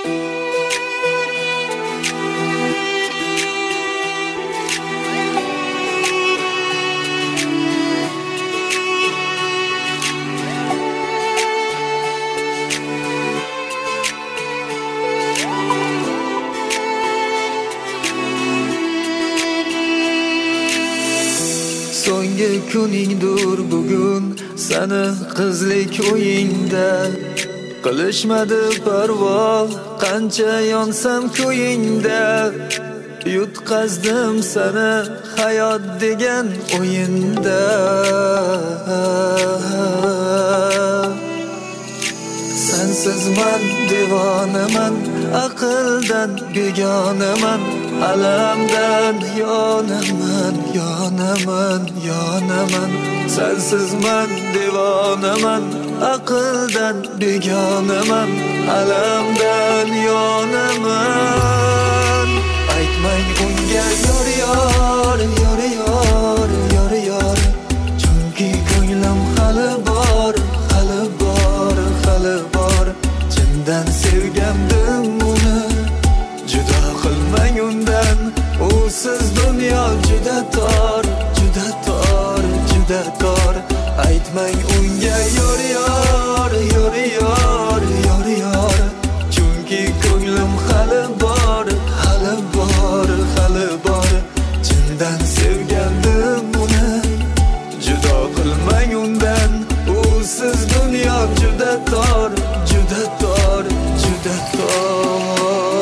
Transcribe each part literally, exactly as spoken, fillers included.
So'nggi kuningdur bugun seni qizlik o'yingda, qilishmadi parvo qancha yonsam ko'yingda. Yutqazdim seni hayot degan o'yinda. Sensiz man devonaman, aqldan begonaman, alamdan yonaman, yonaman, yonaman. Sensiz man devonaman, aqldan begonaman, alamdan yonaman. Aytmang unga yor yor, yor yor, yor yor. Chunki ko'nglim hali bor, hali bor, hali bor. Chindan sevgandim uni, juda qilmang undan. Usiz dunyo juda tor, juda tor, juda tor. Aytmang unga yor yor, yor yor, yor yor. Chunki ko'nglim hali bor, hali bor, hali bor. Chindan sevgandim uni, juda qilmang undan. Usiz dunyo juda tor, juda tor, juda tor.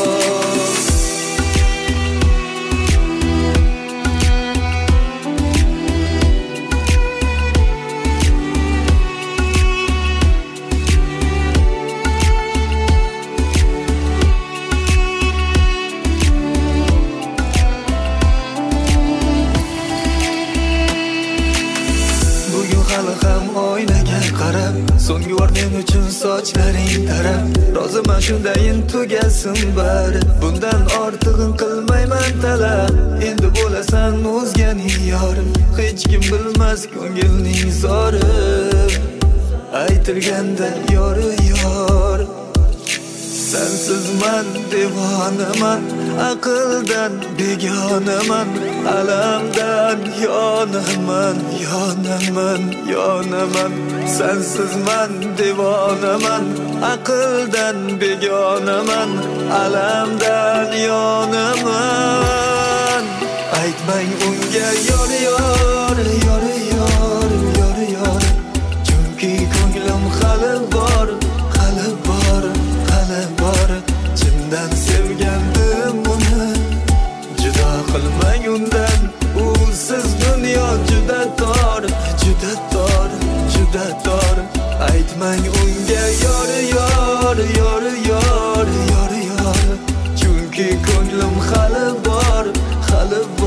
Hali ham oynaga qarab, so'nggi bor men uchun sochlaring tarab. Roziman shundayin tugasin bari, bundan ortig'in qilmayman talab. Endi bo'lasan o'zganing yorim, hech kim bilmas ko'ngilning zori. Aytilganda yori yor, sensiz man devonaman, aqldan begonaman, alamdan yonaman, yonaman, yonaman. Sensiz man devonaman, aqldan begonaman, alamdan yonaman. Aytmang unga yor yor, yor yor, yor yor. Chunki ko'nglim hali bor, hali bor, hali bor. Chindan sevgandim uni, juda qilmang undan. Usiz dunyo juda tor, juda tor, juda tor. Aytmang unga yor yor, yor yor, yor yor. Chunki ko'nglim hali bor, hali bor.